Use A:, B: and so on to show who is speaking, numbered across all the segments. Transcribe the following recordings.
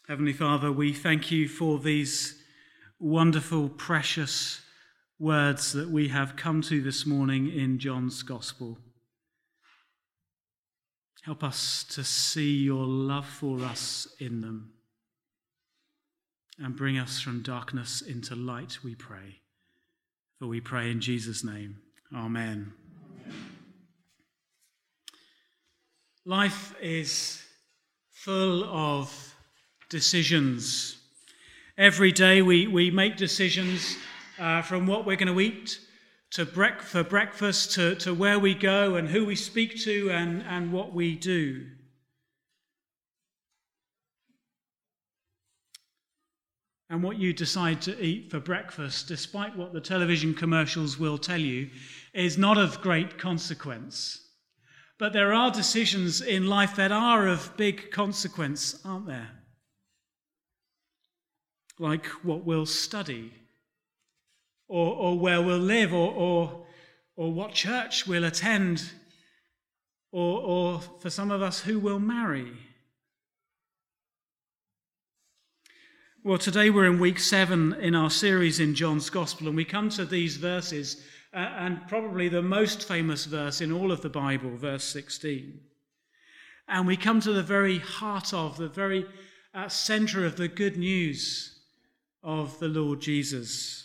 A: Heavenly Father, we thank you for these wonderful, precious words that we have come to this morning in John's Gospel. Help us to see your love for us in them and bring us from darkness into light, we pray. For we pray in Jesus' name. Amen. Life is full of decisions. Every day we make decisions from what we're going to eat for breakfast to where we go and who we speak to and what we do. And what you decide to eat for breakfast, despite what the television commercials will tell you, is not of great consequence. But there are decisions in life that are of big consequence, aren't there? Like what we'll study, or where we'll live, or what church we'll attend, or for some of us, who we'll marry. Well, today we're in week 7 in our series in John's Gospel, and we come to these verses, and probably the most famous verse in all of the Bible, verse 16. And we come to the very heart of, the very centre of the good news of the Lord Jesus.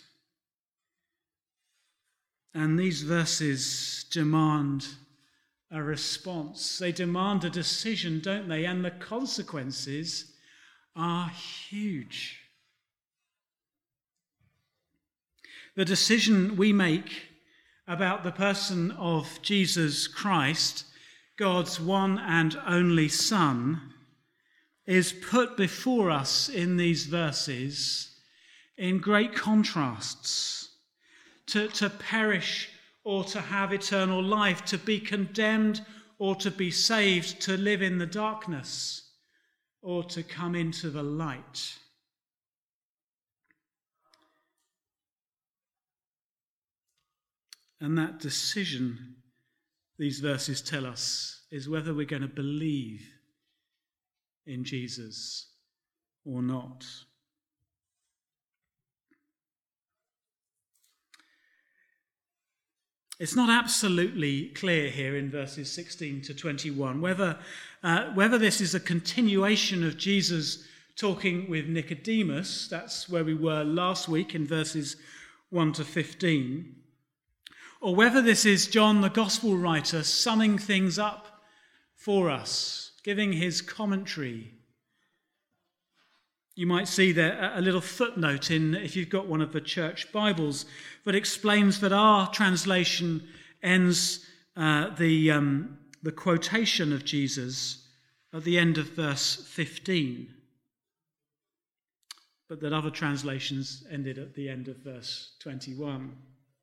A: And these verses demand a response. They demand a decision, don't they? And the consequences are huge. The decision we make about the person of Jesus Christ, God's one and only Son, is put before us in these verses in great contrasts. To perish or to have eternal life, to be condemned or to be saved, to live in the darkness or to come into the light. And that decision, these verses tell us, is whether we're going to believe in Jesus or not. It's not absolutely clear here in verses 16 to 21 whether this is a continuation of Jesus talking with Nicodemus. That's where we were last week in verses 1 to 15. Or whether this is John, the gospel writer, summing things up for us, giving his commentary. You might see there a little footnote if you've got one of the church Bibles, that explains that our translation ends the quotation of Jesus at the end of verse 15, but that other translations ended at the end of verse 21.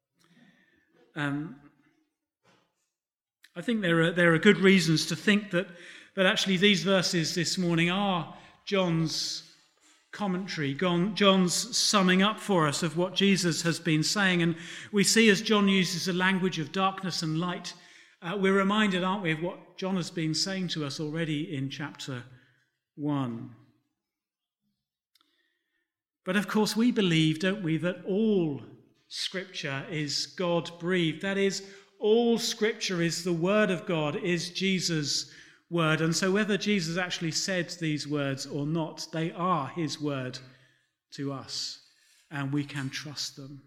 A: I think there are good reasons to think that actually these verses this morning are John's commentary, John's summing up for us of what Jesus has been saying. And we see as John uses the language of darkness and light, we're reminded, aren't we, of what John has been saying to us already in chapter 1. But of course we believe, don't we, that all Scripture is God-breathed. That is, all Scripture is the Word of God, is Jesus' word. And so whether Jesus actually said these words or not, they are his word to us, and we can trust them.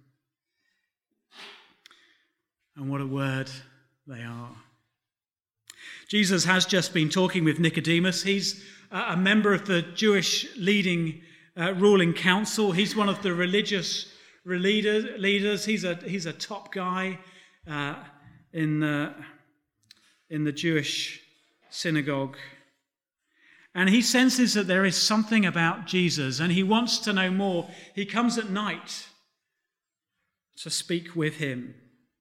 A: And what a word they are. Jesus has just been talking with Nicodemus. He's a member of the Jewish ruling council. He's one of the religious leaders. He's a top guy in the Jewish synagogue. And he senses that there is something about Jesus and he wants to know more. He comes at night to speak with him.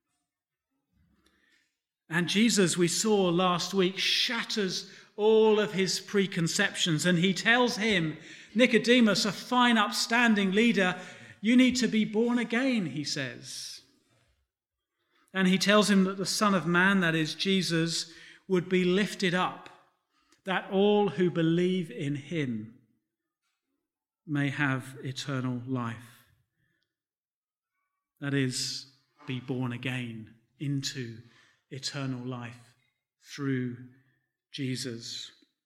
A: And Jesus, we saw last week, shatters all of his preconceptions, and he tells him, Nicodemus, a fine, upstanding leader, you need to be born again, he says. And he tells him that the Son of Man, that is Jesus, would be lifted up, that all who believe in him may have eternal life. That is, be born again into eternal life through Jesus.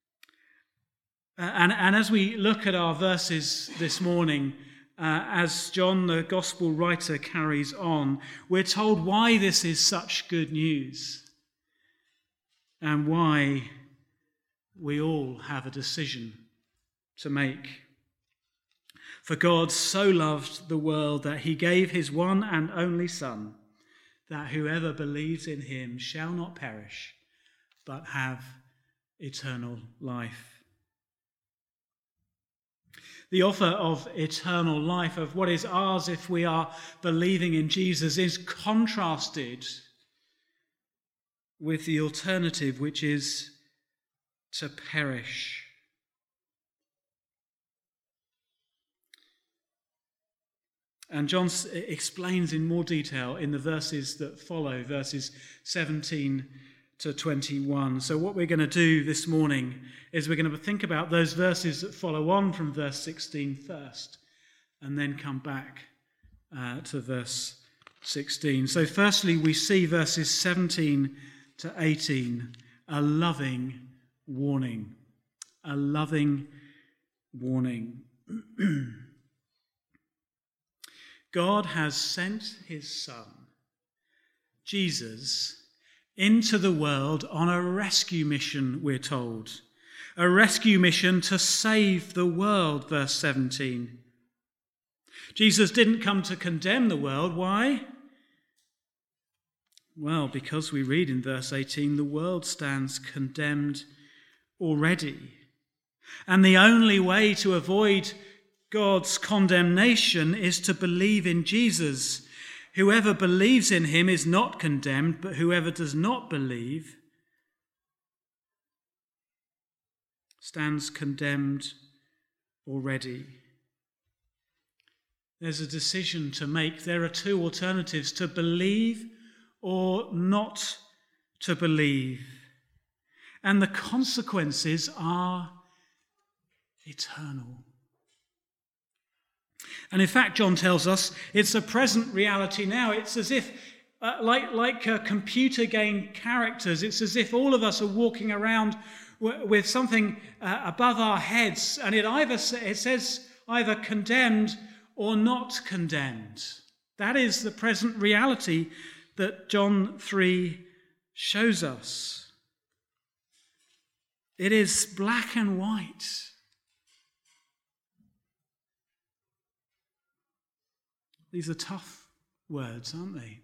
A: And as we look at our verses this morning, as John, the gospel writer, carries on, we're told why this is such good news and why we all have a decision to make. For God so loved the world that he gave his one and only Son, that whoever believes in him shall not perish, but have eternal life. The offer of eternal life, of what is ours if we are believing in Jesus, is contrasted with the alternative, which is to perish. And John explains in more detail in the verses that follow, verses 17 to 21. So what we're going to do this morning is we're going to think about those verses that follow on from verse 16 first, and then come back to verse 16. So firstly, we see verses 17 to 18, a loving warning. A loving warning. God has sent his Son, Jesus, into the world on a rescue mission, we're told. A rescue mission to save the world, verse 17. Jesus didn't come to condemn the world. Why? Well, because we read in verse 18, the world stands condemned already. And the only way to avoid God's condemnation is to believe in Jesus. Whoever believes in him is not condemned, but whoever does not believe stands condemned already. There's a decision to make. There are two alternatives: to believe or not to believe. And the consequences are eternal. And in fact, John tells us it's a present reality now. It's as if, like computer game characters, it's as if all of us are walking around with something above our heads, and it says either condemned or not condemned. That is the present reality that John 3 shows us. It is black and white. These are tough words, aren't they?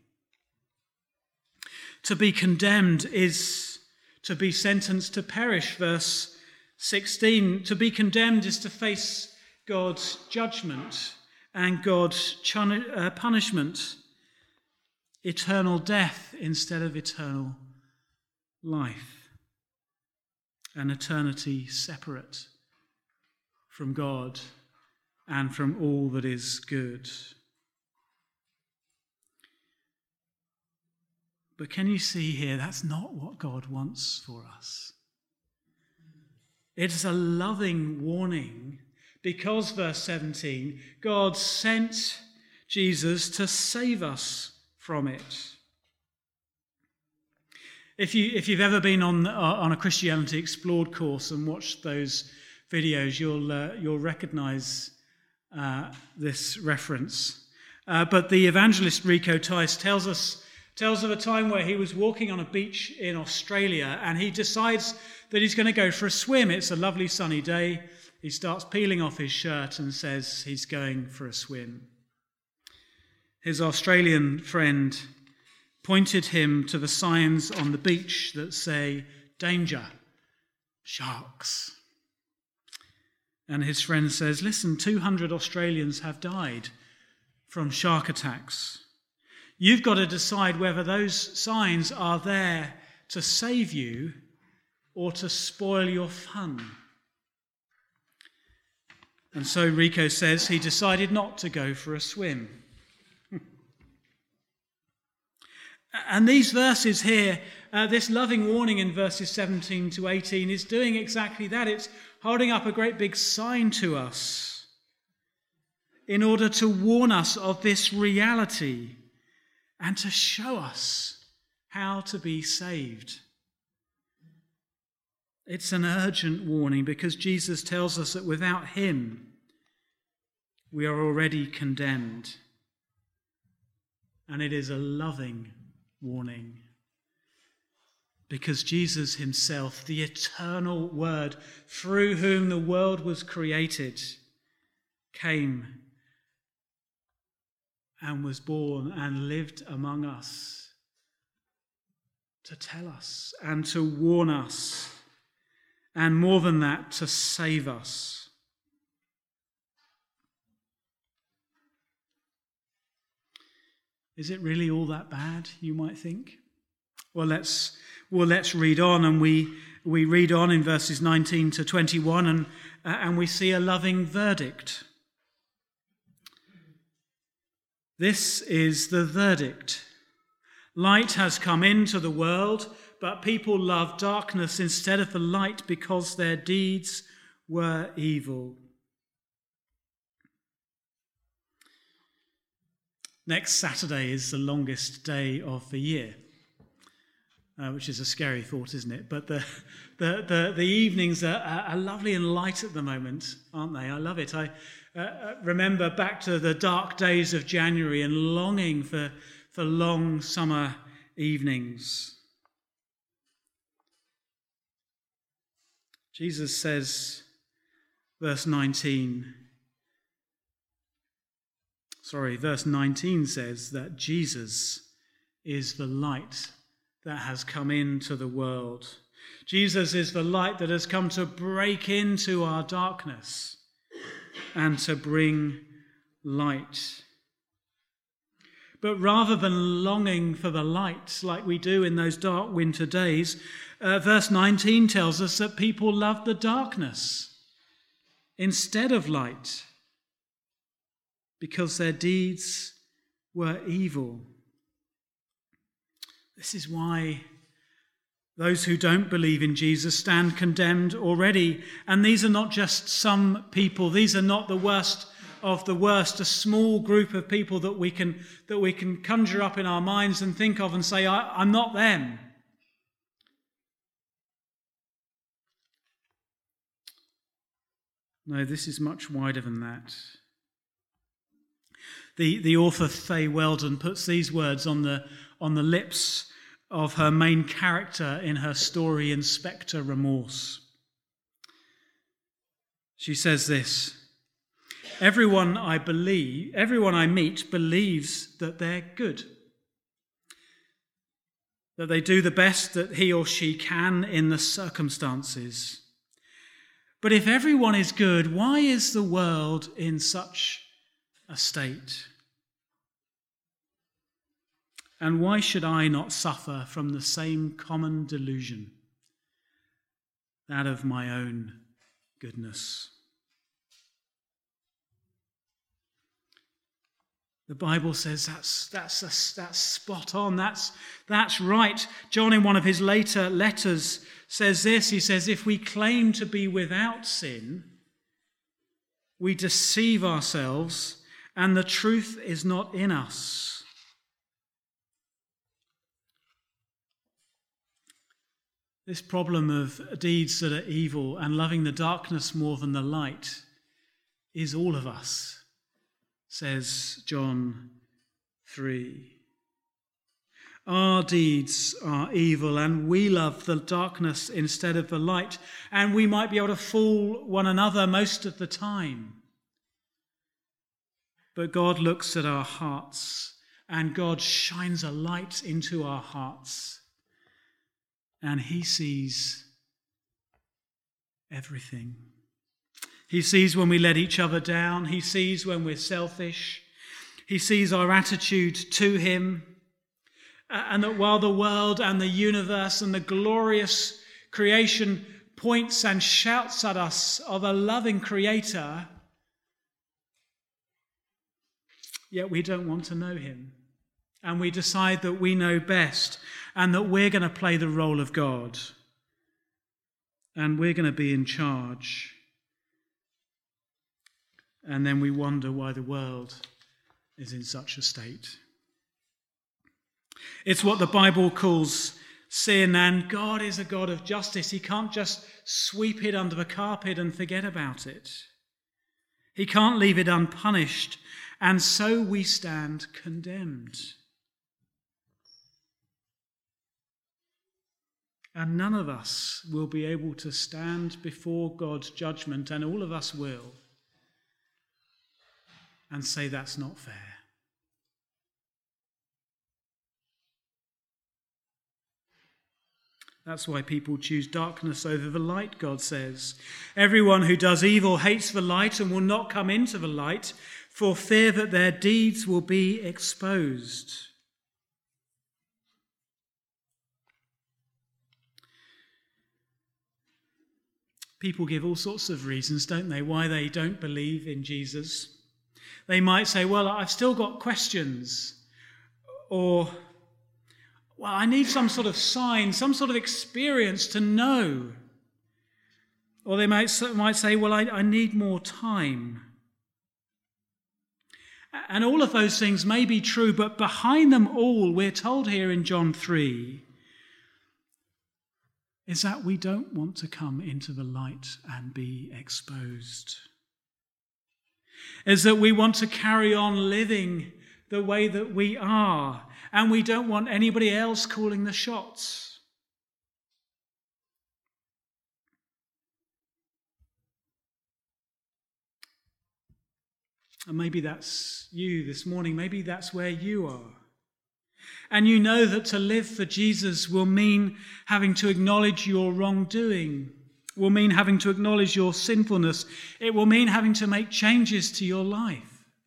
A: To be condemned is to be sentenced to perish, verse 16. To be condemned is to face God's judgment and God's punishment, eternal death instead of eternal life, an eternity separate from God and from all that is good. But can you see here, that's not what God wants for us. It's a loving warning because, verse 17, God sent Jesus to save us from it. If you've ever been on a Christianity Explored course and watched those videos, you'll recognise this reference. But the evangelist Rico Tice tells of a time where he was walking on a beach in Australia, and he decides that he's going to go for a swim. It's a lovely sunny day. He starts peeling off his shirt and says he's going for a swim. His Australian friend pointed him to the signs on the beach that say, "Danger, sharks." And his friend says, "Listen, 200 Australians have died from shark attacks. You've got to decide whether those signs are there to save you or to spoil your fun." And so Rico says he decided not to go for a swim. And these verses here, this loving warning in verses 17 to 18 is doing exactly that. It's holding up a great big sign to us. in order to warn us of this reality and to show us how to be saved. It's an urgent warning because Jesus tells us that without him, we are already condemned. And it is a loving warning because Jesus himself, the eternal Word, through whom the world was created, came and was born and lived among us to tell us and to warn us, and more than that, to save us. Is it really all that bad, you might think? Well, let's read on, and we read on in verses 19 to 21, and we see a loving verdict. This is the verdict. Light has come into the world, but people love darkness instead of the light because their deeds were evil. Next Saturday is the longest day of the year, which is a scary thought, isn't it? But the evenings are lovely and light at the moment, aren't they? I love it. I remember back to the dark days of January and longing for long summer evenings. Jesus says, verse 19 says that Jesus is the light that has come into the world. Jesus is the light that has come to break into our darkness and to bring light. But rather than longing for the light like we do in those dark winter days, verse 19 tells us that people love the darkness instead of light because their deeds were evil. This is why those who don't believe in Jesus stand condemned already. And these are not just some people. These are not the worst of the worst, a small group of people that we can conjure up in our minds and think of and say, I'm not them. No, this is much wider than that. The author Faye Weldon puts these words on the lips of her main character in her story Inspector Remorse. She says this: Everyone I meet believes that they're good, that they do the best that he or she can in the circumstances. But if everyone is good, why is the world in such a state? And why should I not suffer from the same common delusion, that of my own goodness? The Bible says that's spot on. That's right. John, in one of his later letters, says this. He says, if we claim to be without sin, we deceive ourselves, and the truth is not in us. This problem of deeds that are evil and loving the darkness more than the light is all of us, says John 3. Our deeds are evil and we love the darkness instead of the light, and we might be able to fool one another most of the time. But God looks at our hearts and God shines a light into our hearts, and he sees everything. He sees when we let each other down. He sees when we're selfish. He sees our attitude to him. And that while the world and the universe and the glorious creation points and shouts at us of a loving creator, yet we don't want to know him. And we decide that we know best and that we're going to play the role of God. And we're going to be in charge. and then we wonder why the world is in such a state. It's what the Bible calls sin, and God is a God of justice. He can't just sweep it under the carpet and forget about it. He can't leave it unpunished, and so we stand condemned. And none of us will be able to stand before God's judgment, and all of us will, and say that's not fair. That's why people choose darkness over the light, God says. Everyone who does evil hates the light and will not come into the light for fear that their deeds will be exposed. People give all sorts of reasons, don't they, why they don't believe in Jesus. They might say, well, I've still got questions, or well, I need some sort of sign, some sort of experience to know. Or they might say, well, I need more time. And all of those things may be true, but behind them all, we're told here in John 3, is that we don't want to come into the light and be exposed. Is that we want to carry on living the way that we are, and we don't want anybody else calling the shots. And maybe that's you this morning. Maybe that's where you are. And you know that to live for Jesus will mean having to acknowledge your wrongdoing, will mean having to acknowledge your sinfulness. It will mean having to make changes to your life.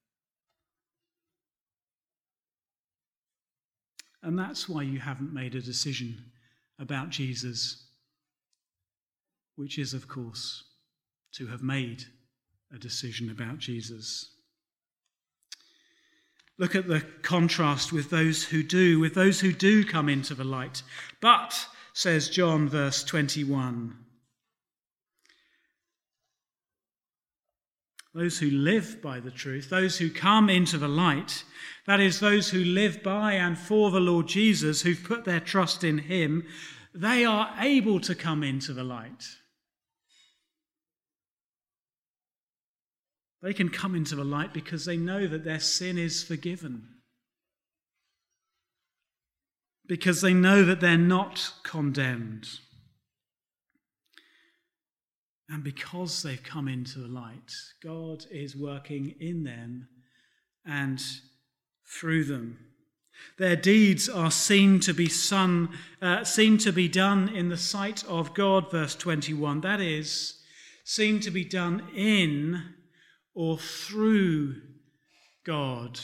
A: And that's why you haven't made a decision about Jesus, which is, of course, to have made a decision about Jesus. Look at the contrast with those who do come into the light. But, says John, verse 21, those who live by the truth, those who come into the light, that is, those who live by and for the Lord Jesus, who've put their trust in him, they are able to come into the light. They can come into the light because they know that their sin is forgiven. Because they know that they're not condemned. And because they've come into the light, God is working in them and through them. Their deeds are seen to be done in the sight of God, verse 21. That is, seen to be done in or through God.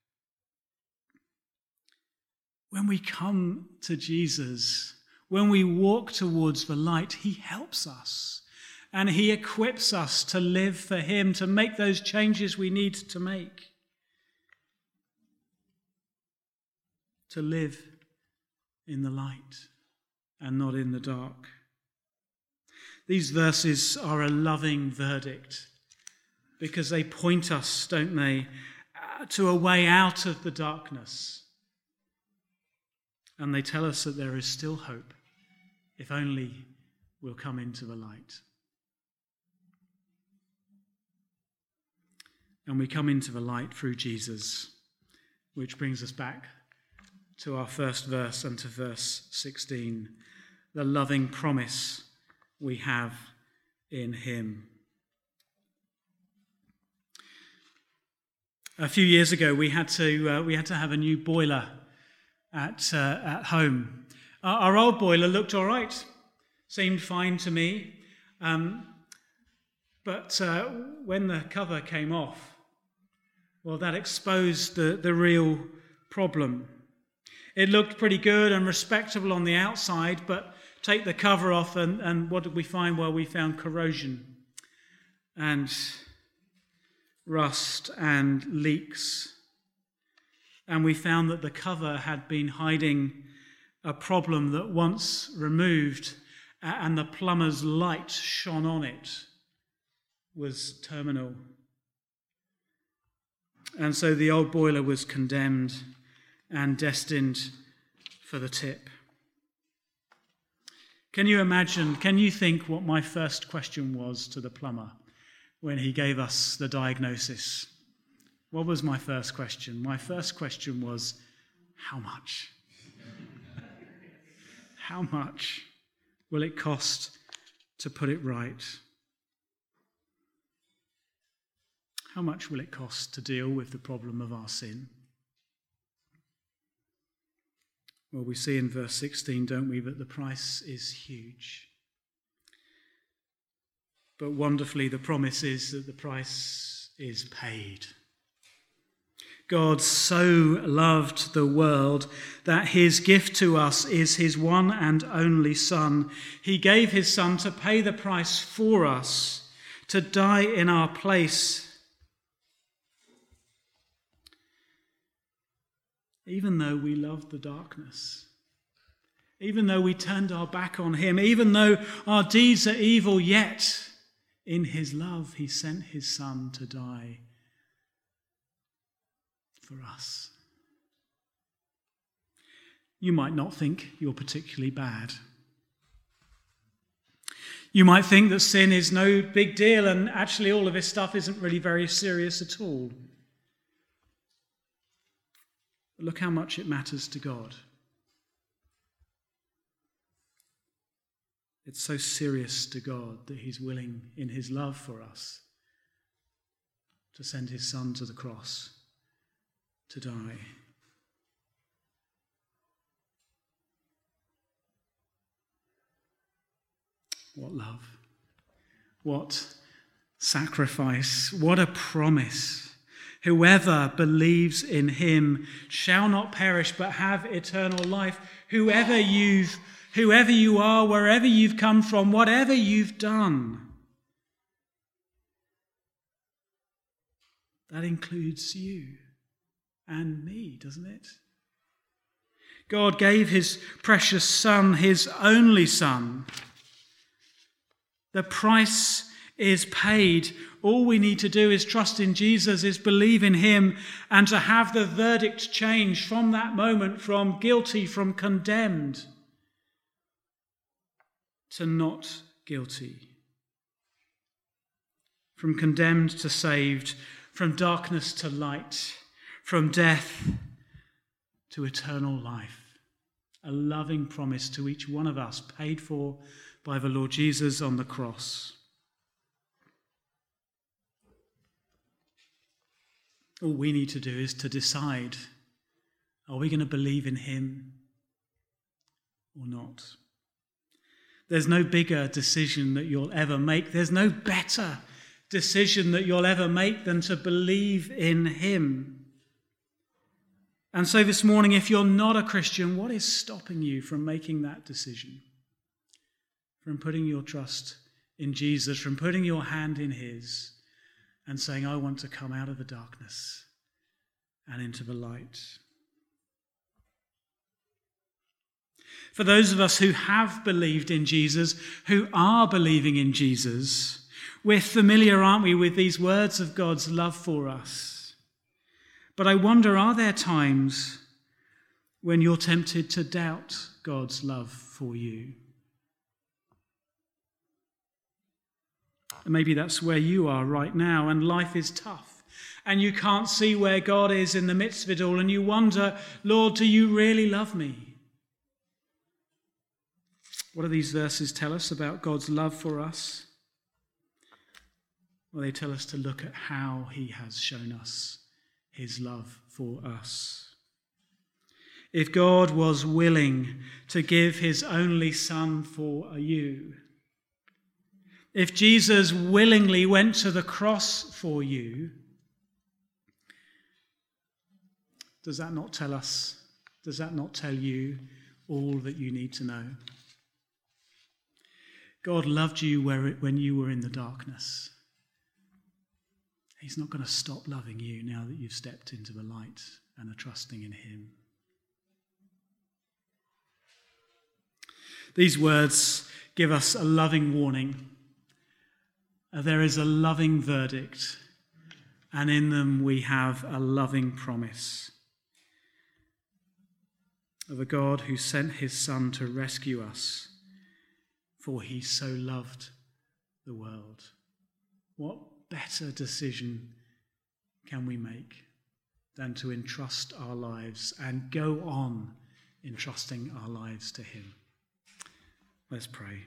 A: When we come to Jesus, when we walk towards the light, he helps us. And he equips us to live for him, to make those changes we need to make. To live in the light and not in the dark. These verses are a loving verdict because they point us, don't they, to a way out of the darkness. And they tell us that there is still hope if only we'll come into the light. And we come into the light through Jesus, which brings us back to our first verse and to verse 16, the loving promise we have in him. A few years ago, we had to have a new boiler at home. Our old boiler looked all right, seemed fine to me, but when the cover came off, well, that exposed the real problem. It looked pretty good and respectable on the outside, but take the cover off and what did we find? Well, we found corrosion and rust and leaks. And we found that the cover had been hiding a problem that once removed and the plumber's light shone on it was terminal. And so the old boiler was condemned and destined for the tip. Can you imagine, can you think what my first question was to the plumber when he gave us the diagnosis? What was my first question? My first question was, how much? How much will it cost to put it right? How much will it cost to deal with the problem of our sin? Well, we see in verse 16, don't we, that the price is huge. But wonderfully, the promise is that the price is paid. God so loved the world that his gift to us is his one and only Son. He gave his Son to pay the price for us, to die in our place. Even though we loved the darkness, even though we turned our back on him, even though our deeds are evil, yet in his love he sent his Son to die for us. You might not think you're particularly bad. You might think that sin is no big deal and actually all of this stuff isn't really very serious at all. But look how much it matters to God. It's so serious to God that he's willing, in his love for us, to send his Son to the cross to die. What love. What sacrifice. What a promise. Whoever believes in him shall not perish but have eternal life. Whoever you are, wherever you've come from, whatever you've done. That includes you and me, doesn't it? God gave his precious Son, his only Son. The price is paid. All we need to do is trust in Jesus, is believe in him, and to have the verdict change from that moment from guilty, from condemned, to not guilty. From condemned to saved, from darkness to light, from death to eternal life. A loving promise to each one of us, paid for by the Lord Jesus on the cross. All we need to do is to decide, are we going to believe in him or not? There's no bigger decision that you'll ever make. There's no better decision that you'll ever make than to believe in him. And so this morning, if you're not a Christian, what is stopping you from making that decision? From putting your trust in Jesus, from putting your hand in his and saying, I want to come out of the darkness and into the light. For those of us who have believed in Jesus, who are believing in Jesus, we're familiar, aren't we, with these words of God's love for us. But I wonder, are there times when you're tempted to doubt God's love for you? And maybe that's where you are right now, and life is tough, and you can't see where God is in the midst of it all, and you wonder, Lord, do you really love me? What do these verses tell us about God's love for us? Well, they tell us to look at how he has shown us his love for us. If God was willing to give his only Son for you, if Jesus willingly went to the cross for you, does that not tell us, does that not tell you all that you need to know? God loved you when you were in the darkness. He's not going to stop loving you now that you've stepped into the light and are trusting in him. These words give us a loving warning. There is a loving verdict and in them we have a loving promise of a God who sent his Son to rescue us, for he so loved the world. What better decision can we make than to entrust our lives and go on entrusting our lives to him? Let's pray.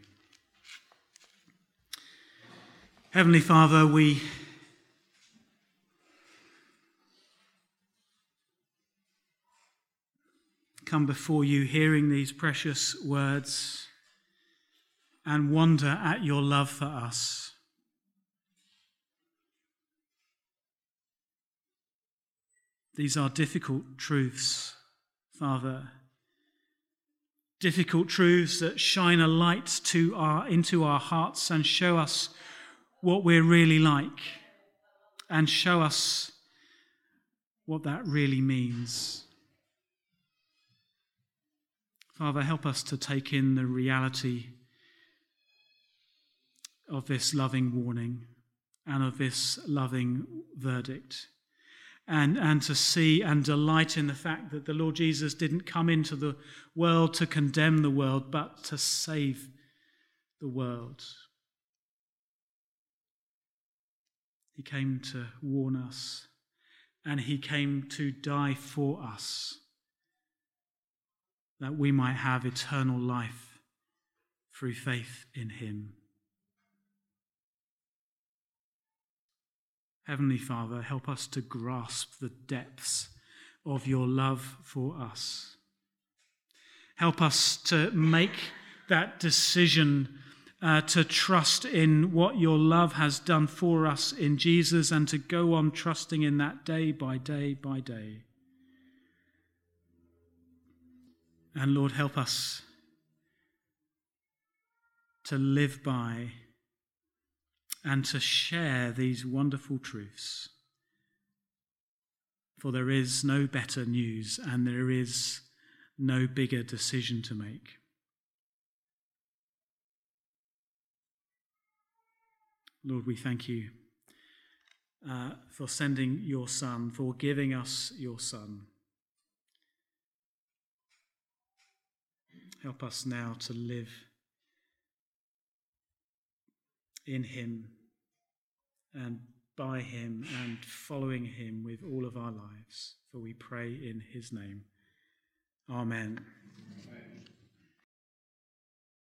A: Heavenly Father, we come before you hearing these precious words and wonder at your love for us. These are difficult truths, Father. Difficult truths that shine a light into our hearts and show us what we're really like and show us what that really means. Father, help us to take in the reality of this loving warning and of this loving verdict, and to see and delight in the fact that the Lord Jesus didn't come into the world to condemn the world, but to save the world. He came to warn us, and he came to die for us, that we might have eternal life through faith in him. Heavenly Father, help us to grasp the depths of your love for us. Help us to make that decision to trust in what your love has done for us in Jesus, and to go on trusting in that day by day by day. And Lord, help us to live by and to share these wonderful truths. For there is no better news and there is no bigger decision to make. Lord, we thank you for sending your Son, for giving us your Son. Help us now to live in him and by him and following him with all of our lives. For we pray in his name. Amen. Amen.